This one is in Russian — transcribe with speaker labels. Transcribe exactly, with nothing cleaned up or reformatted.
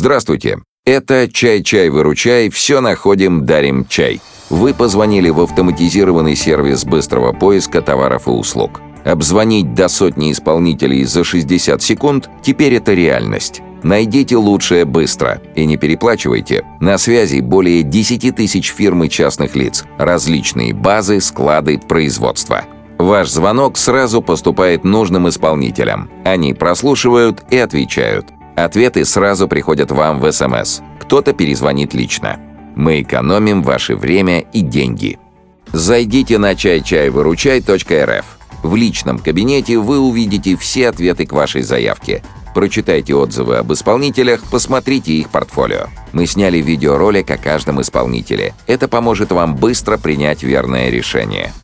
Speaker 1: Здравствуйте. Это «Чай-чай-выручай», все находим, дарим чай. Вы позвонили в автоматизированный сервис быстрого поиска товаров и услуг. Обзвонить до сотни исполнителей за шестьдесят секунд – теперь это реальность. Найдите лучшее быстро и не переплачивайте. На связи более десяти тысяч фирм и частных лиц, различные базы, склады, производства. Ваш звонок сразу поступает нужным исполнителям. Они прослушивают и отвечают. Ответы сразу приходят вам в эс эм эс. Кто-то перезвонит лично. Мы экономим ваше время и деньги. Зайдите на чай чай выручай точка эр эф. В личном кабинете вы увидите все ответы к вашей заявке. Прочитайте отзывы об исполнителях, посмотрите их портфолио. Мы сняли видеоролик о каждом исполнителе. Это поможет вам быстро принять верное решение.